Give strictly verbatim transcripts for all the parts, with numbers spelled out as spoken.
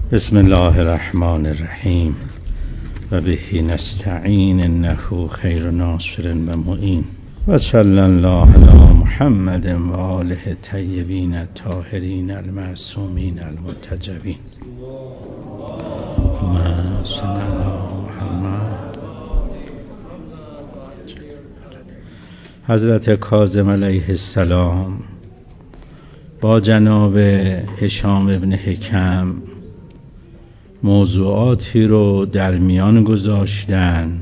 بسم الله الرحمن الرحیم و به نستعین انه خیر ناصر و معین و صلی الله علی محمد و آله الطیبین الطاهرین المعصومین المرتجبین. اللهم صل علی محمد. حضرت کاظم علیه السلام با جناب هشام ابن حکم موضوعاتی رو در میان گذاشتن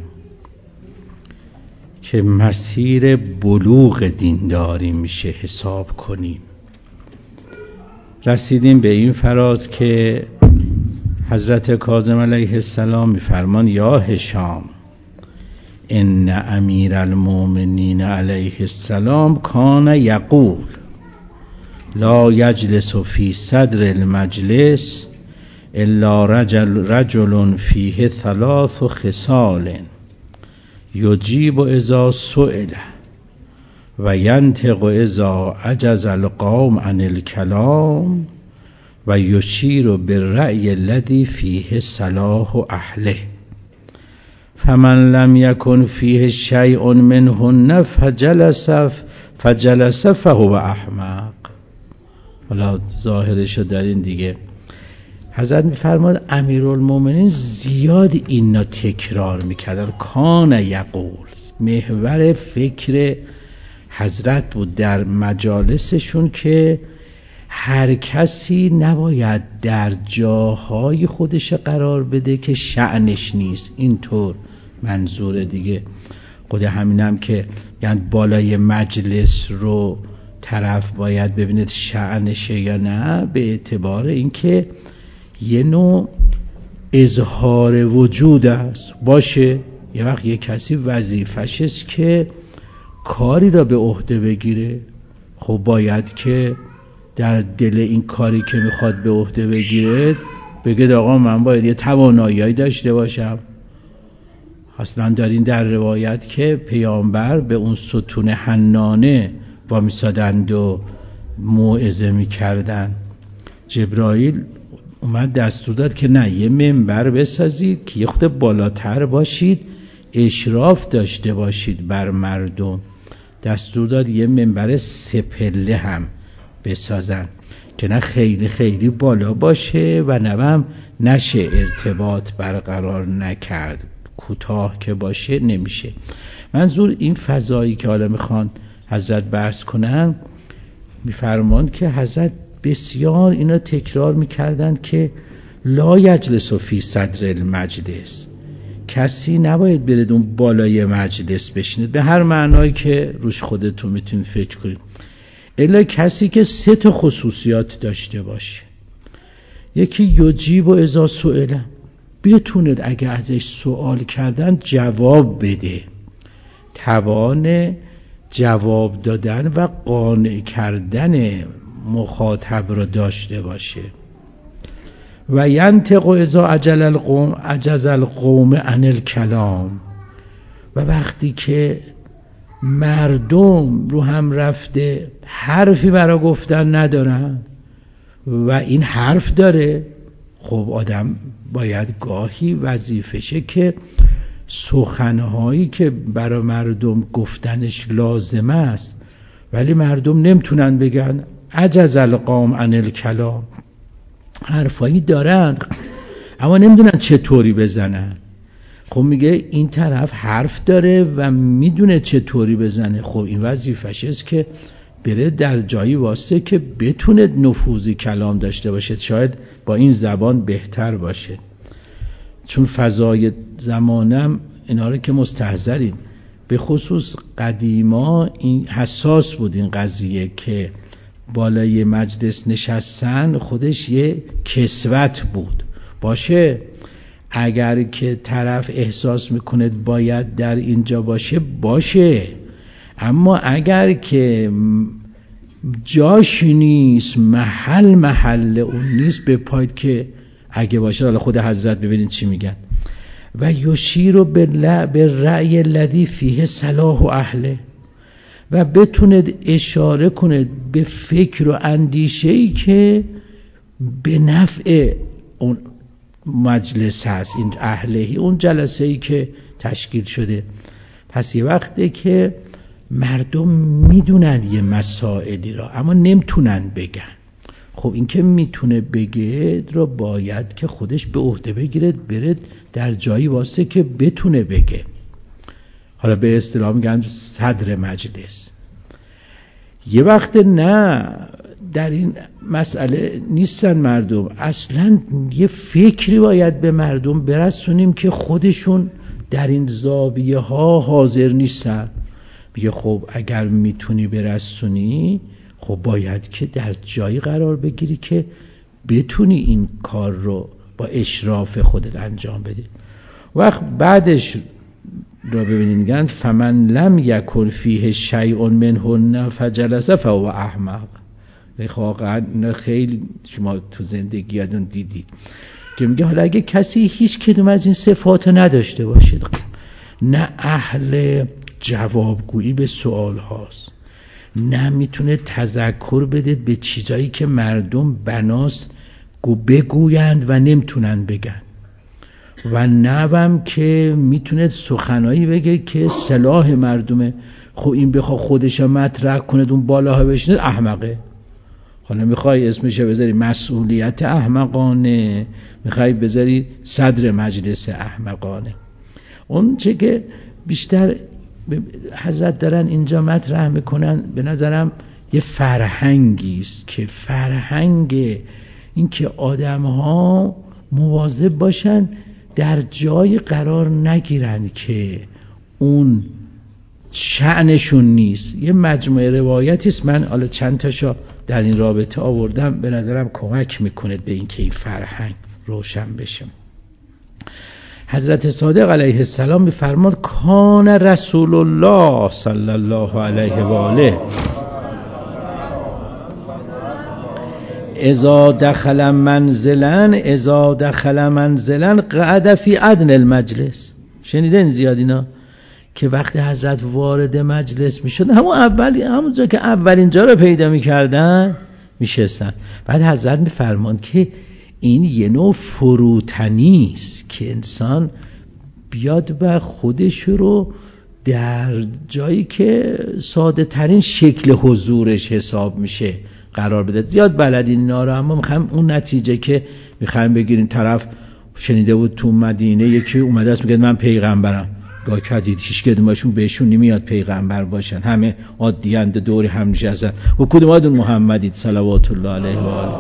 که مسیر بلوغ دینداری میشه حساب کنیم. رسیدیم به این فراز که حضرت کاظم علیه السلام میفرمان یا هشام ان امیر المؤمنین علیه السلام کان یقول لا یجلس فی صدر المجلس الا رجل رجل فیه ثلاث خصال یجیب اذا سئل و ینطق اذا عجز القوم عن الکلام و یشیر بالرأی الذی فیه صلاح اهله فمن لم یکن فیه شیء منهن فجلس فجلس فهو احمق. حالا ظاهرشو دارین دیگه. حضرت میفرماد امیرالمومنین زیاد اینا تکرار میکردن. کان یقول، محور فکر حضرت بود در مجالسشون که هر کسی نباید در جاهای خودش قرار بده که شأنش نیست. اینطور منظور دیگه. خود همینم که یعنی بالای مجلس رو طرف باید ببیند شأنشه یا نه، به اعتبار اینکه یه نوع اظهار وجود است باشه. یه وقت یه کسی وظیفش است که کاری را به عهده بگیره، خب باید که در دل این کاری که میخواد به عهده بگیره بگه آقا من باید یه توانایی داشته باشم. اصلا دارین در روایت که پیامبر به اون ستون حنانه با میسادند و موعظه میکردن. جبرائیل اومد دستور داد که نه، یه منبر بسازید که یه خود بالاتر باشید، اشراف داشته باشید بر مردم. دستور داد یه منبر سپله هم بسازن که نه خیلی خیلی بالا باشه و نه هم نشه ارتباط برقرار نکرد. کوتاه که باشه نمیشه. منظور این فضایی که حالا میخوان حضرت بحث کنن، میفرماند که حضرت بسیار اینا تکرار میکردند که لا یجلس فی صدر المجلس، کسی نباید برید اون بالای مجلس بشینید، به هر معنایی که روش خودتون میتونید فکر کنید، الا کسی که سه تا خصوصیات داشته باشه. یکی یجیب و اذا سئل، بتوند اگه ازش سوال کردن جواب بده، توان جواب دادن و قانع کردن مخاطب رو داشته باشه. و ینطق اذا عجل القوم عجز القوم عن الکلام، و وقتی که مردم رو هم رفته حرفی برای گفتن ندارن و این حرف داره، خب آدم باید گاهی وظیفشه که سخنهایی که برای مردم گفتنش لازم است ولی مردم نمیتونن بگن، عجز القوم عن الکلام، حرفایی دارن اما نمیدونن چطوری بزنن. خب میگه این طرف حرف داره و میدونه چطوری بزنه، خب این وظیفش است که بره در جایی واسه که بتونه نفوذی کلام داشته باشه، شاید با این زبان بهتر باشه. چون فضای زمانم اینا رو که مستحضرین، به خصوص قدیما این حساس بود این قضیه که بالای مجلس نشستن خودش یه کسوت بود باشه. اگر که طرف احساس میکنه باید در اینجا باشه باشه، اما اگر که جاش نیست، محل محل اون نیست، به پاید که اگه باشه. حالا خود حضرت ببینید چی میگن. و یشیر بالرأی الذی فیه صلاح اهله، و بتوند اشاره کنه به فکر و اندیشه‌ای که به نفع اون مجلس هست، این اهلهی، اون جلسه ای که تشکیل شده. پس یه وقته که مردم میدونن یه مسائلی را اما نمیتونن بگن. خب این که میتونه بگه را باید که خودش به عهده بگیره، بره در جایی واسه که بتونه بگه. حالا به اصطلاح میگن صدر مجلس. یه وقت نه در این مسئله نیستن مردم، اصلا یه فکری باید به مردم برسونیم که خودشون در این زاویه ها حاضر نیستن. میگه خب اگر میتونی برسونی، خب باید که در جایی قرار بگیری که بتونی این کار رو با اشراف خودت انجام بدی. وقت بعدش رو ببینید میگن فمن لم یکن فیه شیء منهن فجلس فهو احمق. واقعا خیلی شما تو زندگیتون دیدید که میگه حالا اگه کسی هیچ کدوم از این صفات نداشته باشید، نه اهل جوابگویی به سوال هاست، نه میتونه تذکر بده به چیزایی که مردم بناست گو بگویند و نمیتونن بگن، و نوم که میتونه سخنایی بگه که صلاح مردمه، خب این بخواه خودش مطرح کنه اون بالاها بشنه احمقه. حالا میخوای اسمش بذاری مسئولیت احمقانه، میخوای بذاری صدر مجلس احمقانه. اون چه که بیشتر حضرت دارن اینجا مطرح میکنن به نظرم یه فرهنگی است که فرهنگ این که آدم ها مواظب باشن در جای قرار نگیرن که اون شأنشون نیست. یه مجموعه روایتی است، من حالا چند تاشو در این رابطه آوردم، به نظرم کمک میکنه به این که این فرهنگ روشن بشه. حضرت صادق علیه السلام میفرماد کان رسول الله صلی الله علیه و آله اذا دخل منزلا اذا دخل منزلا قعد فی ادنى المجلس. شنیدین زیاد اینا که وقتی حضرت وارد مجلس میشد همون اولی همونجا که اولین جا رو پیدا میکردن میشستن. بعد حضرت میفرمان که این یه نوع فروتنی است که انسان بیاد و خودش رو در جایی که ساده ترین شکل حضورش حساب میشه قرار بده. زیاد بلدین اینا رو، اما میخوایم اون نتیجه که میخوایم بگیریم. طرف شنیده بود تو مدینه یکی اومده است میگه من پیغمبرم، گاه کدید هیچ کدومشون بهشون نمیاد پیغمبر باشن، همه عادیند دوری هم نشستن و کدوم آدون محمدید صلوات الله علیه و آله.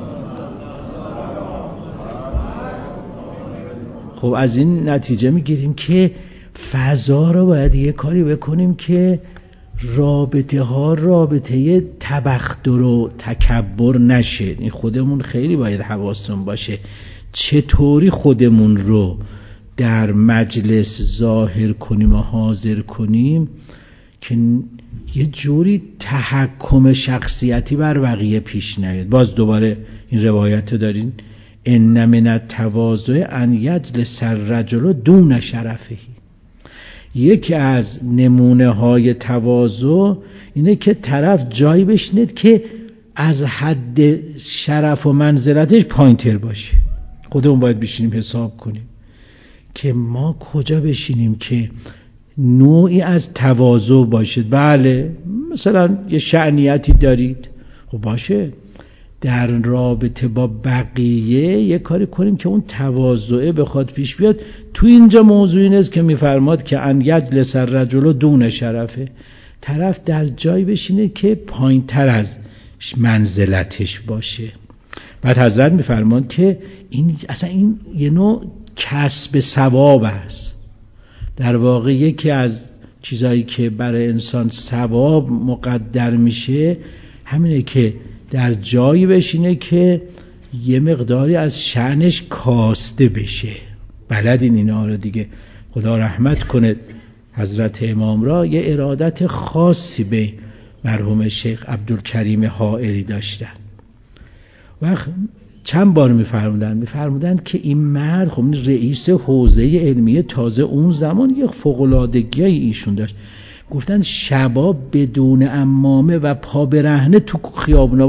خب از این نتیجه میگیریم که فضا رو باید یه کاری بکنیم که رابطه ها رابطه تبختر و تکبر نشه. این خودمون خیلی باید حواسمون باشه چطوری خودمون رو در مجلس ظاهر کنیم و حاضر کنیم که یه جوری تحکم شخصیتی بر بقیه پیش نیاد. باز دوباره این روایت دارین ان من التواضع ان یجلس الرجل دون شرفه. یکی از نمونه های تواضع اینه که طرف جایی بشینه که از حد شرف و منزلتش پایین‌تر باشه. خودمون باید بشینیم حساب کنیم که ما کجا بشینیم که نوعی از تواضع باشه. بله مثلا یه شأنیتی دارید، خب باشه در رابطه با بقیه یه کاری کنیم که اون تواضعه بخواد پیش بیاد. تو اینجا موضوع این است که میفرماد که ان یجلس الرجل دون شرفه، طرف در جایی بشینه که پایین تر از منزلتش باشه. بعد حضرت میفرماد که این اصلا این یه نوع کسب ثواب است. در واقع یکی از چیزایی که برای انسان ثواب مقدر میشه همینه که در جایی بشینه که یه مقداری از شأنش کاسته بشه. بلدین اینا رو دیگه. خدا رحمت کنه حضرت امام را یه ارادت خاصی به مرحوم شیخ عبدالکریم حائری داشتن. وقت چند بار میفرمودن میفرمودن که این مرد خب رئیس حوزه علمیه تازه اون زمان یه فوق‌العادگی ایشون داشت. گفتن شبا بدون عمامه و پا برهنه تو خیابونا با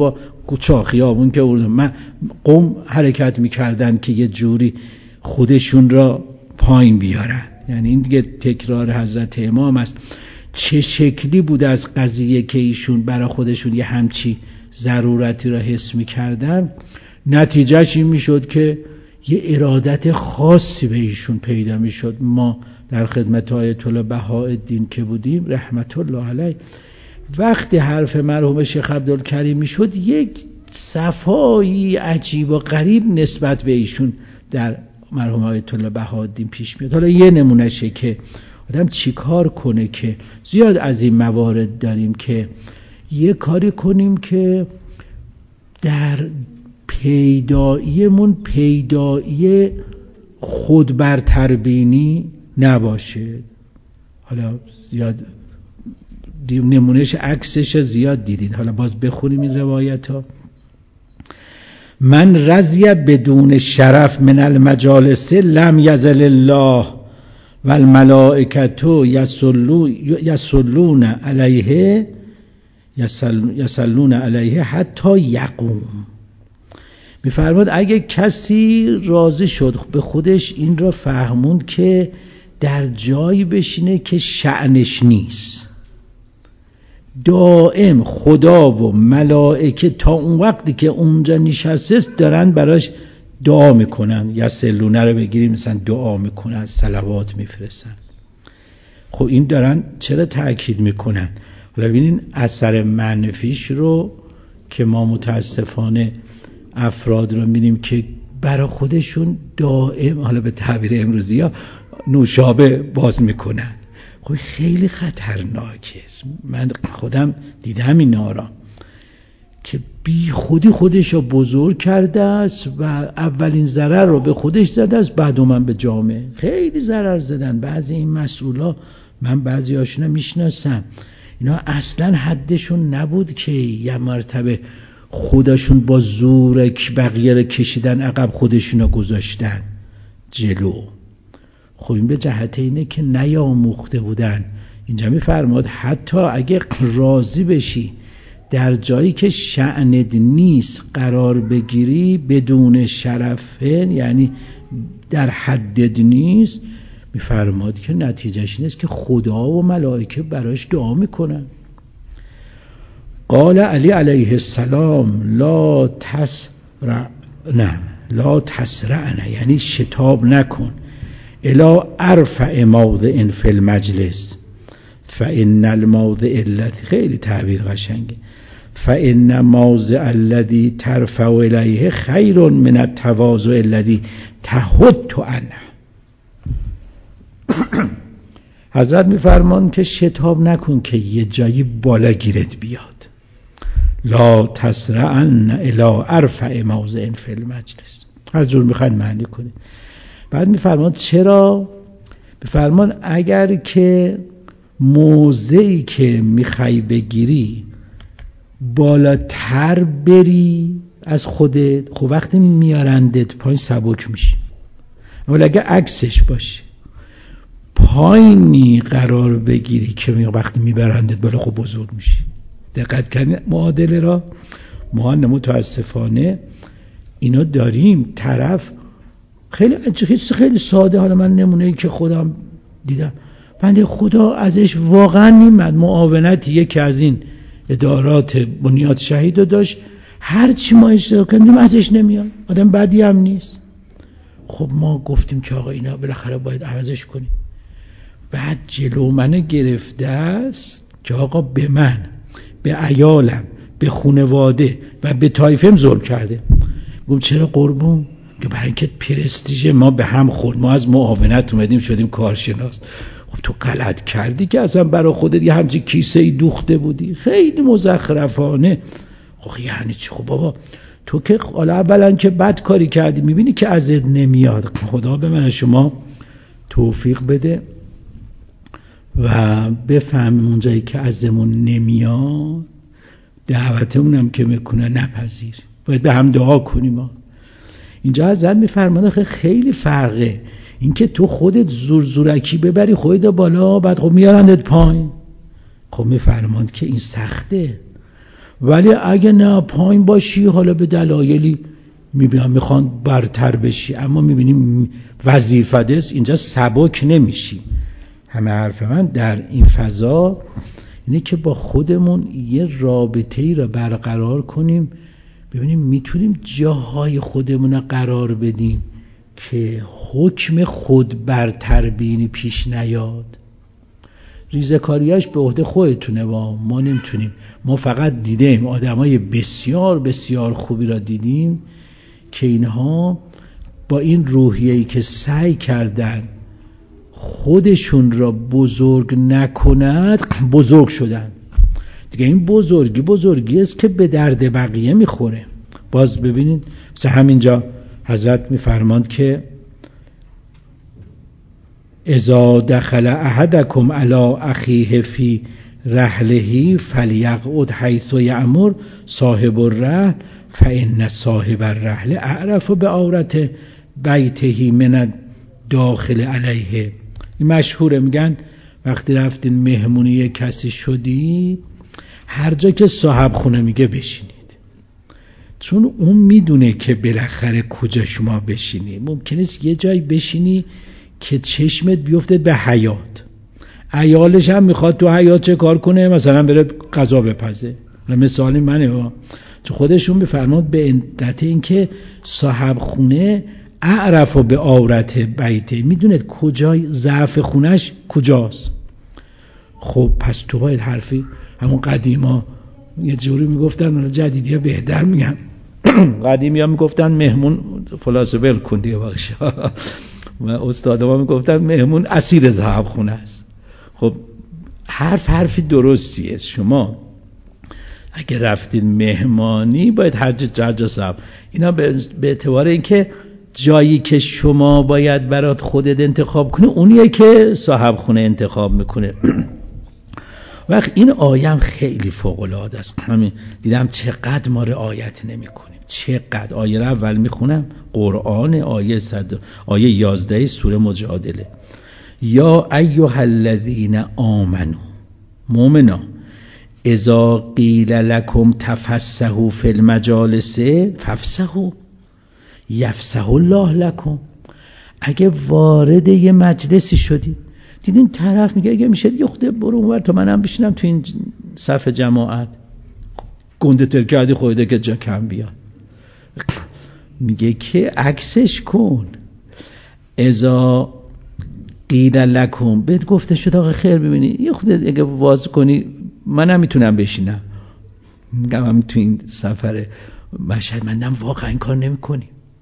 کوچه خیابون که من قوم حرکت میکردن که یه جوری خودشون را پایین بیارن. یعنی این دیگه تکرار حضرت امام است. چه شکلی بود از قضیه که ایشون برای خودشون یه همچی ضرورتی را حس میکردن، نتیجهش این میشد که یه ارادت خاصی به ایشون پیدا میشد. ما در خدمت آیت الله بهاءالدین که بودیم رحمت الله علیه، وقتی حرف مرحوم شیخ عبدالکریم میشد یک صفایی عجیب و غریب نسبت به ایشون در مرحوم آیت الله بهاءالدین پیش میاد. حالا یه نمونهشه که آدم چی کار کنه که زیاد از این موارد داریم که یه کاری کنیم که در پیداییمون پیدایی خود برتربینی نباشه. حالا زیاد نمونهش عکسش زیاد دیدین، حالا باز بخونیم این روایت ها. من رضی بدون شرف من المجالس لم یزل الله والملائکة یصلون علیه یصلون علیه حتی یقوم. میفرماد اگه کسی راضی شد به خودش این را فهموند که در جایی بشینه که شأنش نیست، دائم خدا و ملائکه تا اون وقتی که اونجا نشسته دارن براش دعا میکنن. یصلونه رو بگیریم مثلا دعا میکنن، صلوات میفرستن. خب این دارن چرا تأکید میکنن؟ حالا ببینین اثر منفیش رو که ما متاسفانه افراد رو می‌بینیم که برای خودشون دائم، حالا به تعبیر امروزی ها، نوشابه باز میکنن. خب خیلی خطرناکه. من خودم دیدم اینا را که بی خودی خودش رو بزرگ کرده است و اولین ضرر رو به خودش زده است، بعد من به جامعه خیلی ضرر زدن. بعضی این مسئولا من بعضی هاشون میشناسم، اینا اصلا حدشون نبود که یه مرتبه خودشون با زور بقیه رو کشیدن عقب، خودشون رو گذاشتن جلو. خب این به جهت اینه که نیاموخته بودن. اینجا میفرماد حتی اگه راضی بشی در جایی که شأنت نیست قرار بگیری بدون شرفن، یعنی در حدت نیست، میفرماد که نتیجهش نیست که خدا و ملائکه براش دعا میکنن. قال علی علیه السلام لا تسرع نه لا تسرعن، یعنی شتاب نکن، الا ارفع موضع فی المجلس فان الموضع الذی، خیلی تعبیر قشنگه، فان موضع الذی ترفع الیه خیر من التواضع الذی تحط عنه. حضرت میفرمان که شتاب نکن که یه جایی بالا گیرت بیاد. لا تسرعن الی ارفع موضع فی المجلس، هر جور میخواید معنی کنید. بعد میفرمان چرا؟ میفرمان اگر که موضعی که میخوای بگیری بالاتر بری از خودت، خب وقتی میارندت پایین سبک میشی. ولی اگه عکسش باشه پایینی قرار بگیری که وقتی میبرندت بالا، خب بزرگ میشی. دقت کنید معادله را. ما متاسفانه اینا داریم. طرف خیلی خیلی ساده، حالا من نمونه‌ای که خودم دیدم، بنده خدا ازش واقعا نیمد معاونت یکی از این ادارات بنیاد شهید رو داشت، هر چی ما اشتراک کردیم ازش نمیاد، آدم بدی هم نیست. خب ما گفتیم که آقا اینا بالاخره باید عوضش کنیم. بعد جلو منو گرفته است که آقا به من، به عیالم، به خانواده و به طایفم ظلم کرده. گفتم چرا قربون؟ که برای اینکه پرستیژ ما به هم خورد، ما از معاونت اومدیم شدیم کارشناس. خب تو غلط کردی که اصلا برای خودت یه همچین کیسه ای دوخته بودی، خیلی مزخرفانه. خب یعنی چی؟ خب بابا تو که حالا اولا که بد کاری کردی، میبینی که ازت نمیاد. خدا به من شما توفیق بده و بفهمیم اونجایی که ازمون نمیاد دعوتمونم که میکنه نپذیر، باید به هم دعا کنیم. ما اینجا حضرت میفرماده خیلی فرقه اینکه تو خودت زور زورکی ببری خودت بالا، بعد خب میارندت پایین. خب میفرماند که این سخته. ولی اگه نه پایین باشی حالا به دلایلی میبینم میخوان برتر بشی، اما میبینیم وظیفه است اینجا سبک نمیشی. همه حرف من در این فضا اینه که با خودمون یه رابطه‌ای را برقرار کنیم، ببینیم میتونیم جاهای خودمون رو قرار بدیم که حکم خود برتر بینی پیش نیاد. ریزه‌کاریاش به عهده خودتونه، با ما نمیتونیم. ما فقط دیدیم آدمای بسیار بسیار خوبی را دیدیم که اینها با این روحیه‌ای که سعی کردن خودشون را بزرگ نکند بزرگ شدن. دیگه این بزرگی بزرگی است که به درد بقیه میخوره. باز ببینید مثلا همینجا حضرت میفرماند که اذا دخل احدکم علی اخیه فی رحله فلیقعد حیث یأمر صاحب الرحل فإن صاحب الرحل اعرف بعورت بیته من داخل علیه. این مشهوره، میگن وقتی رفتین مهمونی کسی شدی هر جا که صاحب خونه میگه بشینید، چون اون میدونه که بالاخره کجا شما بشینی. ممکنه یه جایی بشینی که چشمت بیفته به حیات، عیالش هم میخواد تو حیات چه کار کنه، مثلا بره غذا بپزه. مثالی منه، چون خودشون بفرماد به علت این که صاحب خونه اعرف و به عورت بیته، میدونه کجای ضعف خونش کجاست. خب پس تو باید حرفی همون قدیما یه جوری میگفتن، من جدیدی ها بهتر میگم، قدیمی ها میگفتن مهمون فلاسه بل کن دیگه باشه و استاد ما میگفتن مهمون اسیر صاحب خونه است. خب حرف حرفی درستیه. شما اگه رفتید مهمانی باید هر جا جا صاحب، اینا به اعتبار اینکه جایی که شما باید برات خودت انتخاب کنی اونیه که صاحب خونه انتخاب میکنه. وقت این آیه خیلی فوق العاده است. همین دیدم چقدر ما رعایت نمیکنیم، چقدر. آیه رو اول میخونم، قرآن، آیه صد آیه یازده سوره مجادله. یا ایها الذین آمنو، مؤمنا، اذا قیل لکم تفسحوا فی المجالس فافسحوا یفسح الله لکم. اگه وارد یه مجلسی شدی دیدین طرف میگه اگه میشه یه خورده برو اونور تا منم بشینم تو این صف جماعت، گنده تر کردی خودت که جا کم بیاد، میگه که عکسش کن. اذا قیل لکم، بهت گفته شد آقا خیر ببینی یه خورده اگه واز کنی منم میتونم بشینم. میگم هم تو این سفر مشهد مندم واقعا این کار نمی کنی.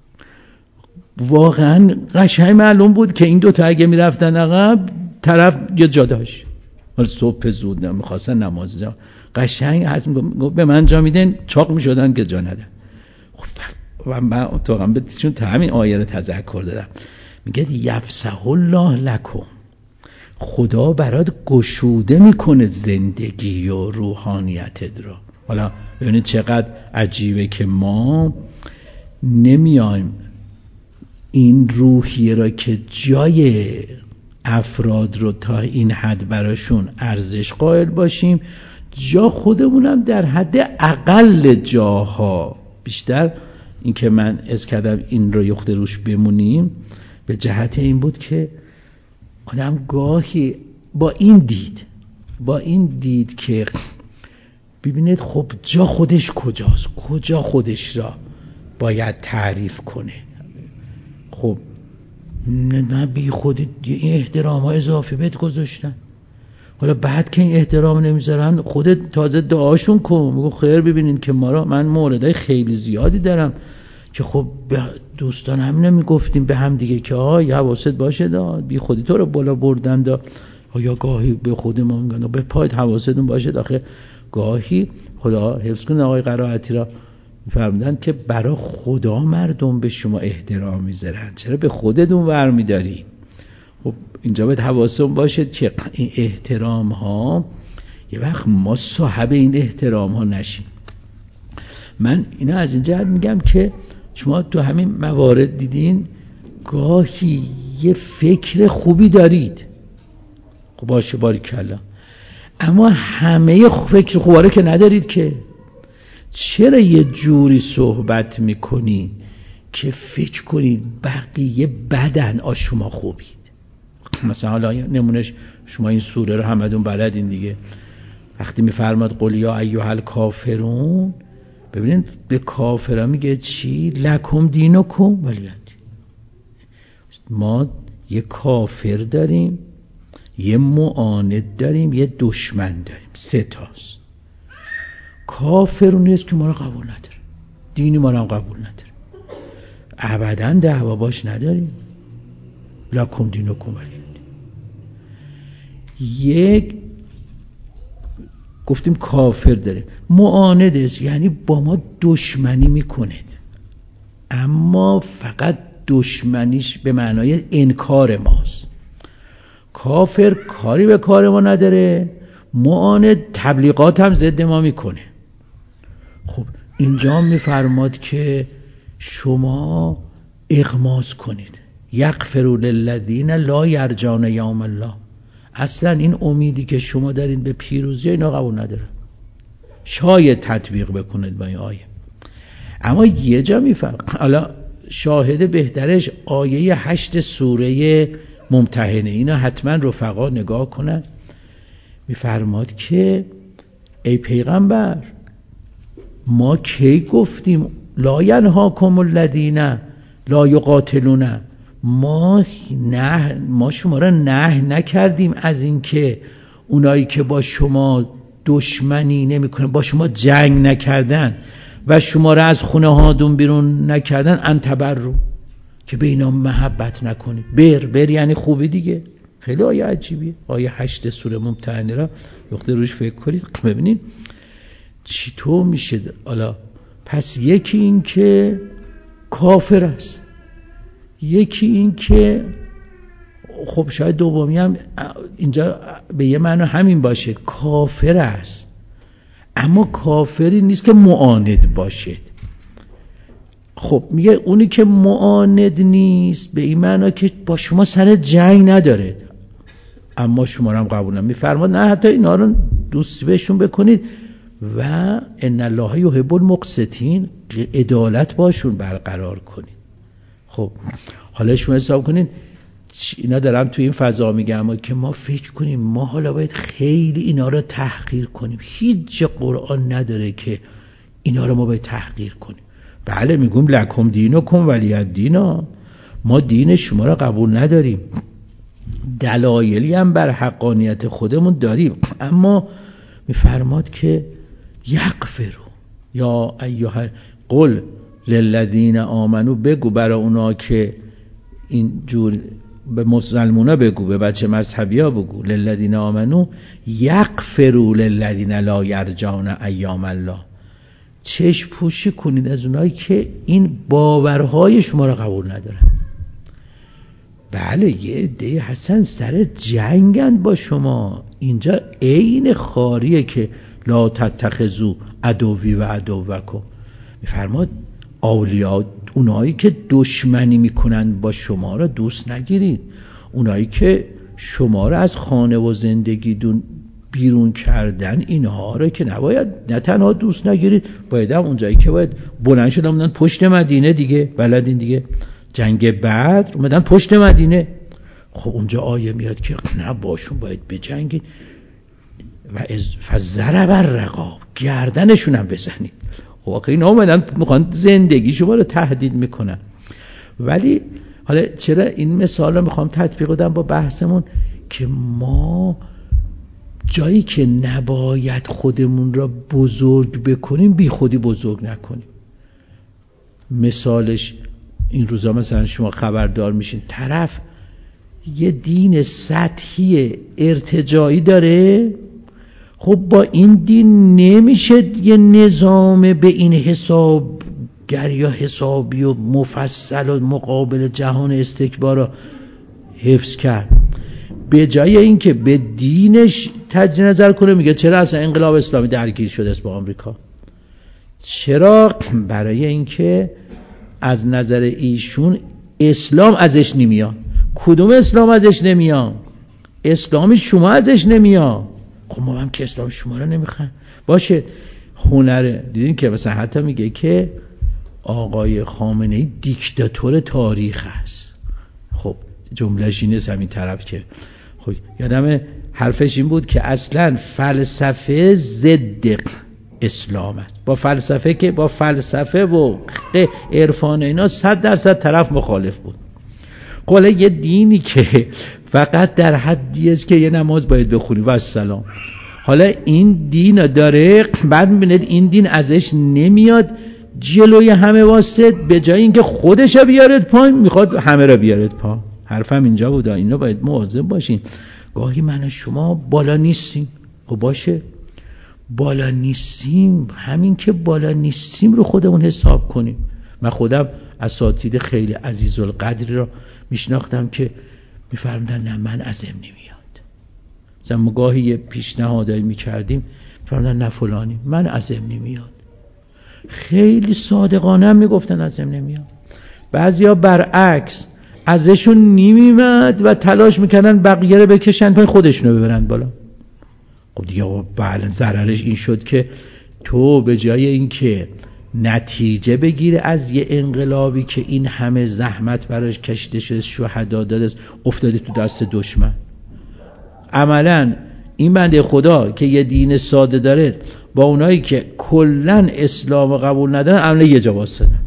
واقعا قشنگ معلوم بود که این دوتا اگه میرفتن عقب طرف یه جا داشت، حالا صبح زود میخواستن نماز جا قشنگ هست به من جا میدن چاق میشدن که جا ندن. و من تو هم بهشون تا همین آیه رو تذکر دادم، میگه یفسح الله لکم، خدا برات گشوده میکنه زندگی و روحانیتت رو. حالا ببینید چقدر عجیبه که ما نمیایم این روحیه را که جای افراد رو تا این حد براشون ارزش قائل باشیم، جا خودمونم در حد اقل جاها بیشتر. این که من از کردم این رو یخت روش بمونیم به جهت این بود که آدم گاهی با این دید با این دید که ببینید خب جا خودش کجاست، کجا خودش را باید تعریف کنه. خب نه بی خود این احترام ها اضافی بهت گذاشتن، حالا بعد که این احترام نمیذارن خودت تازه دعاشون کن، میگو خیر ببینین که ما را، من موردهای خیلی زیادی دارم که خب به دوستان هم نمیگفتیم به هم دیگه که آه حواست باشه دا بی خودی تو رو بالا بردن دا، یا گاهی به خود ما میگن به پایت حواستون باشه داخل. گاهی خدا حفظ کنه آقای قرائتی را فرمودن که برای خدا مردم به شما احترام میذارن، چرا به خودتون ور میداری؟ خب اینجا باید حواستون باشه که این احترام ها یه وقت ما صاحب این احترام ها نشیم. من اینا از اینجا میگم که شما تو همین موارد دیدین گاهی یه فکر خوبی دارید، خب باشه باریکلا، اما همه فکر خوبا رو که ندارید که. چرا یه جوری صحبت میکنی که فکر کنید بقیه بدن آ شما خوبید؟ مثلا حالا نمونش شما این سوره رو همدون بلدین دیگه، وقتی میفرماد قل یا ایها الکافرون، ببینید به کافرها میگه چی؟ لکم دینکم ولی دین. ما یه کافر داریم، یه معاند داریم، یه دشمن داریم، سه تاست. کافرون نیست که ما رو قبول نداره، دینی ما رو هم قبول نداره، ابدا دعوا باش نداریم، لکم دینکم ولی دین. یک گفتیم کافر داره، معاند است یعنی با ما دشمنی میکنه، اما فقط دشمنیش به معنای انکار ماست. کافر کاری به کار ما نداره، معاند تبلیغات هم ضد ما میکنه. خب اینجا میفرماد که شما اغماض کنید، یغفروا للذین لا یرجون یوم الله. اصلا این امیدی که شما دارین به پیروزی اینا قبول نداره، شاید تطبیق بکنید با این آیه. اما یه جا میفرق، حالا شاهد بهترش آیه هشت سوره ممتحنه، اینا حتما رفقا نگاه کنن. میفرماد که ای پیغمبر ما کی گفتیم لا ینهاکم الذین لا یقاتلون، ما نه ما شما را نه نکردیم از این که اونایی که با شما دشمنی نمیکنن، با شما جنگ نکردن و شما را از خونه هاتون بیرون نکردن، ان تبروا، که به اینا محبت نکنید. بر بر یعنی خوبی دیگه. خیلی آیه عجیبیه، آیه هشت سوره ممتحنه را یخته روش فکر کنید ببینید چطور میشه. حالا پس یکی این که کافر است، یکی این که خب شاید دومی هم اینجا به یه معنی همین باشه، کافر است اما کافری نیست که معاند باشد. خب میگه اونی که معاند نیست به این معنی که با شما سر جنگ نداره اما شما رو هم قبول نمی فرماد نه حتی اینا رو دوست بهشون بکنید و ان الله یحب المقسطین، عدالت باشون برقرار کنید. خب حالا شما حساب کنید اینا دارم تو این فضا میگم، اما که ما فکر کنیم ما حالا باید خیلی اینا رو تحقیر کنیم. هیچ جا قرآن نداره که اینا رو ما باید تحقیر کنیم. بله میگم لکم دینکم ولی دین، ما دین شما رو قبول نداریم، دلایلی هم بر حقانیت خودمون داریم، اما میفرماد که یغفروا یا ایها قل للذین آمنو، بگو برای اونا که این جور به مسلمونا بگو، به بچه مذهبی ها بگو، للذین آمنو یغفروا للذین لا یرجون ایام الله، چشم پوشی کنید از اونایی که این باورهای شما را قبول ندارن. بله یه عده حسن سر جنگن با شما، اینجا عین خاریه که لا تتخذوا عدوی و عدوکم. میفرماد اولیاء، اونایی که دشمنی میکنن با شما را دوست نگیرید، اونایی که شما را از خانه و زندگیتون بیرون کردن اینها را که نباید نه تنها دوست نگیرید، باید هم اونجایی که باید بلند شدن اومدن پشت مدینه دیگه، بلدین دیگه جنگ بدر اومدن پشت مدینه. خب اونجا آیه میاد که نه باشون باید بجنگید و از فضرب الرقاب، گردنشون هم بزنید. واقعا اینا اومدن میخوان زندگی شما رو تهدید میکنن. ولی حالا چرا این مثال رو میخوام تطبیق بدم با بحثمون که ما جایی که نباید خودمون را بزرگ بکنیم بی خودی بزرگ نکنیم. مثالش این روزا مثلا شما خبردار میشین طرف یه دین سطحی ارتجاعی داره، خب با این دین نمیشه یه نظام به این حساب گر یا حسابی و مفصل و مقابل جهان استکبار را حفظ کرد. به جای اینکه به دینش تجدید نظر کنه میگه چرا اصلا انقلاب اسلامی درگیر شده است با آمریکا؟ چرا؟ برای اینکه از نظر ایشون اسلام ازش نمیاد. کدوم اسلام ازش نمیاد؟ اسلامی شما ازش نمیاد. خب ما هم که اسلام شما رو نمیخوایم. باشه هنره. دیدین که مثلا حتی میگه که آقای خامنه‌ای دیکتاتور تاریخ است. خب جملهش اینه همین طرف که خب یادم حرفش این بود که اصلا فلسفه ضد اسلام است. با فلسفه که با فلسفه و عرفان اینا صد درصد طرف مخالف بود. قوله یه دینی که فقط در حدی است که یه نماز باید بخونی و السلام. حالا این دین داره، بعد میبینید این دین ازش نمیاد جلوی همه واسط، به جای اینکه خودش بیارد پایین میخواد همه را بیارد پایین. حرفم اینجا بود، اینا باید مواظب باشیم. گاهی من و شما بالا نیستیم. خب باشه بالا نیستیم، همین که بالا نیستیم رو خودمون حساب کنیم. من خودم اساتید خیلی عزیزالقدری را میشناختم که میفرمودن نه من ازم نمیاد. مثلا ما گاهی یه پیشنهادایی میکردیم میفرمودن نه فلانی من ازم نمیاد. خیلی صادقانه هم میگفتن ازم نمیاد. بعضیا برعکس ازشون نمیمد و تلاش میکردن بقیه رو بکشن پایین خودشونو ببرن بالا. خب دیگه بله ضررش این شد که تو به جای اینکه نتیجه بگیره از یه انقلابی که این همه زحمت براش کشیده شده، شهدا داده، افتاده تو دست دشمن. عملا این بنده خدا که یه دین ساده داره با اونایی که کلن اسلام قبول ندارن عملا یه جا واسطن.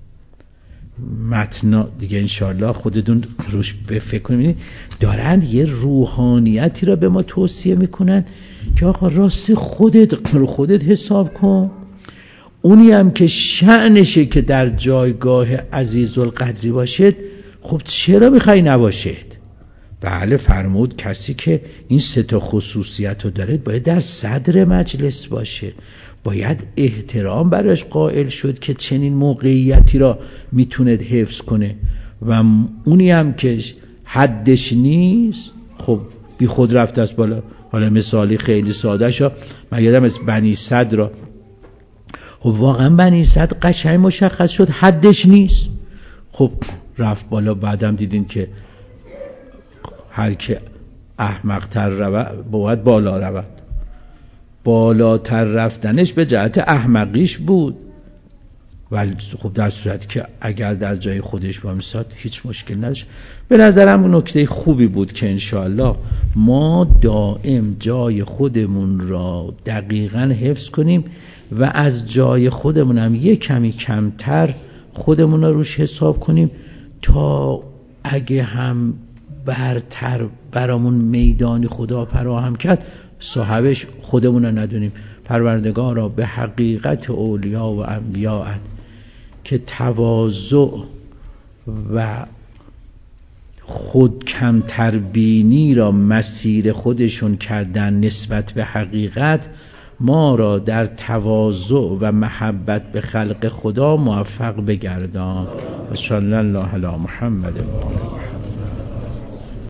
متنا دیگه انشالله خودتون روش فکر کنید. دارند یه روحانیتی را به ما توصیه میکنن که آقا راست خودت رو خودت حساب کن. اونی هم که شأنشه که در جایگاه عزیزالقدری باشد، خب چرا میخوای نباشد؟ بله فرمود کسی که این سه تا خصوصیت رو داره باید در صدر مجلس باشه، باید احترام براش قائل شد که چنین موقعیتی را میتونه حفظ کنه. و اونی هم که حدش نیست خب بی خود رفته است بالا. حالا مثالی خیلی ساده شا من یادم از بنی صدر را، خب واقعا بنی صدر قشنگ مشخص شد حدش نیست، خب رفت بالا. بعدم دیدین که هر که احمق‌تر رود باید بالا رود. بالاتر رفتنش به جهت احمقیش بود، ولی خب در صورتی که اگر در جای خودش بامیستاد هیچ مشکل نداشت. به نظرم نکته خوبی بود که انشاءالله ما دائم جای خودمون را دقیقاً حفظ کنیم و از جای خودمون هم یک کمی کمتر خودمون را روش حساب کنیم تا اگه هم برتر برامون میدانی خدا فراهم کرد صاحبش خودمون را ندونیم. پروردگارا به حقیقت اولیا و انبیاءت که تواضع و خود کمتر بینی را مسیر خودشون کردن نسبت به حقیقت، ما را در تواضع و محبت به خلق خدا موفق بگردان. صلی الله علی محمد و آله محمد.